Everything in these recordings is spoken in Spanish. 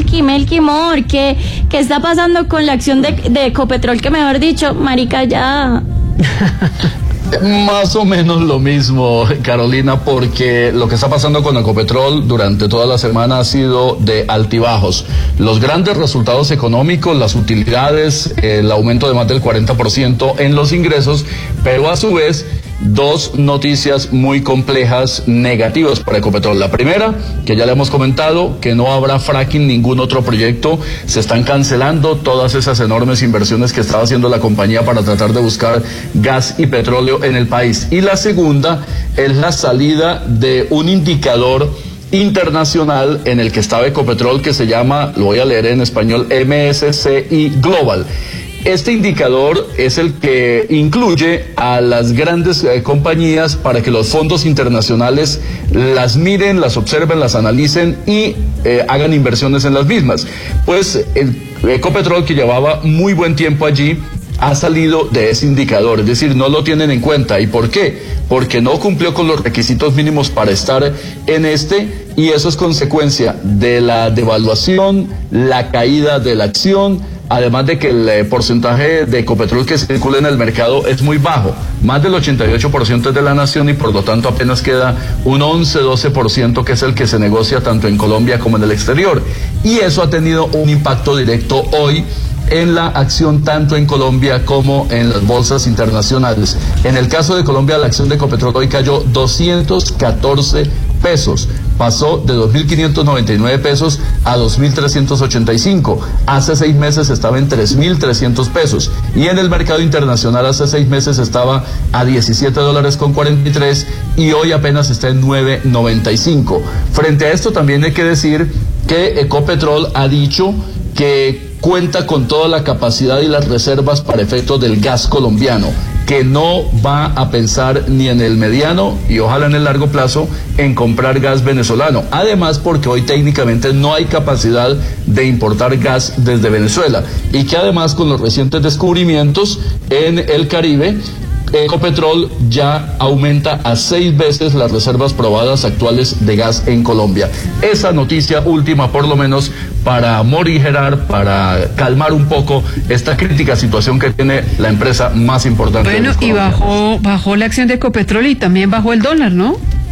Melqui, Mor, ¿qué está pasando con la acción de Ecopetrol? Que mejor dicho, marica, ya... Más o menos lo mismo, Carolina, porque lo que está pasando con Ecopetrol durante toda la semana ha sido de altibajos. Los grandes resultados económicos, las utilidades, el aumento de más del 40% en los ingresos, pero a su vez dos noticias muy complejas negativas para Ecopetrol. La primera, que ya le hemos comentado, que no habrá fracking, ningún otro proyecto. Se están cancelando todas esas enormes inversiones que estaba haciendo la compañía para tratar de buscar gas y petróleo en el país. Y la segunda es la salida de un indicador internacional en el que estaba Ecopetrol, que se llama, lo voy a leer en español, MSCI Global. Este indicador es el que incluye a las grandes compañías para que los fondos internacionales las miren, las observen, las analicen y hagan inversiones en las mismas. Pues el Ecopetrol, que llevaba muy buen tiempo allí, ha salido de ese indicador, es decir, no lo tienen en cuenta. ¿Y por qué? Porque no cumplió con los requisitos mínimos para estar en y eso es consecuencia de la devaluación, la caída de la acción, además de que el porcentaje de Ecopetrol que circula en el mercado es muy bajo, más del 88% es de la nación y por lo tanto apenas queda un 11-12% que es el que se negocia tanto en Colombia como en el exterior. Y eso ha tenido un impacto directo hoy en la acción tanto en Colombia como en las bolsas internacionales. En el caso de Colombia, la acción de Ecopetrol hoy cayó 214 pesos, pasó de 2.599 pesos a 2.385. Hace 6 meses estaba en 3.300 pesos y en el mercado internacional hace 6 meses estaba a $17.43 y hoy apenas está en 9.95. Frente a esto también hay que decir que Ecopetrol ha dicho que cuenta con toda la capacidad y las reservas para efectos del gas colombiano, que no va a pensar ni en el mediano y ojalá en el largo plazo en comprar gas venezolano. Además, porque hoy técnicamente no hay capacidad de importar gas desde Venezuela y que además con los recientes descubrimientos en el Caribe, Ecopetrol ya aumenta a 6 veces las reservas probadas actuales de gas en Colombia. Esa noticia última, por lo menos, para morigerar, para calmar un poco esta crítica situación que tiene la empresa más importante. Bueno, y bajó la acción de Ecopetrol y también bajó el dólar, ¿no?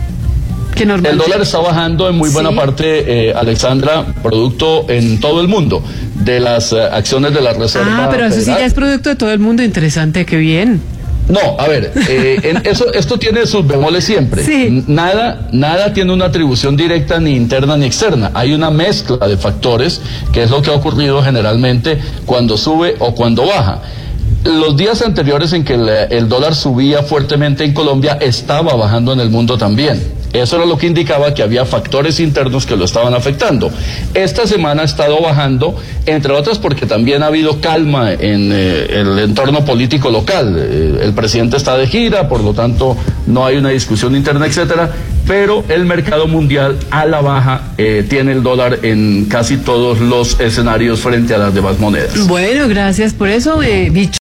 El dólar está bajando en muy buena parte, Alexandra, producto en todo el mundo de las acciones de la Reserva. Ah, pero eso sí ya es producto de todo el mundo, interesante, qué bien. No, a ver, esto tiene sus bemoles siempre. Sí. Nada tiene una atribución directa, ni interna ni externa. Hay una mezcla de factores, que es lo que ha ocurrido generalmente cuando sube o cuando baja. Los días anteriores en que el dólar subía fuertemente en Colombia, estaba bajando en el mundo también. Eso era lo que indicaba que había factores internos que lo estaban afectando. Esta semana ha estado bajando, entre otras porque también ha habido calma en el entorno político local. El presidente está de gira, por lo tanto no hay una discusión interna, etcétera. Pero el mercado mundial a la baja tiene el dólar en casi todos los escenarios frente a las demás monedas. Bueno, gracias por eso, Bicho.